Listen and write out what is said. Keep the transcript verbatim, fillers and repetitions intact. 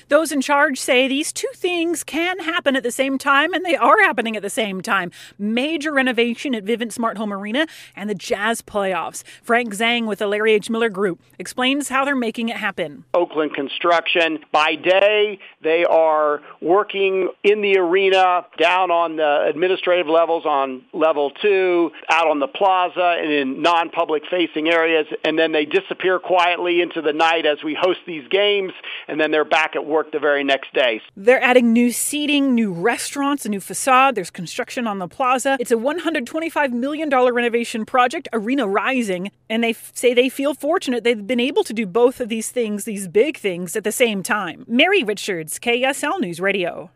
Those in charge say these two things can happen at the same time, and they are happening at the same time. Major renovation at Vivint Smart Home Arena and the Jazz playoffs. Frank Zhang with the Larry H. Miller Group explains how they're making it happen. Oakland Construction, by day, they are working in the arena, down on the administrative levels on level two, out on the plaza and in non-public facing areas, and then they disappear quietly into the night as we host these games, and then they're back at work the very next day. They're adding new seating, new restaurants, a new facade. There's construction on the plaza. It's a one hundred twenty-five million dollars renovation project, Arena Rising, and they f- say they feel fortunate they've been able to do both of these things, these big things, at the same time. Mary Richards, K S L News Radio.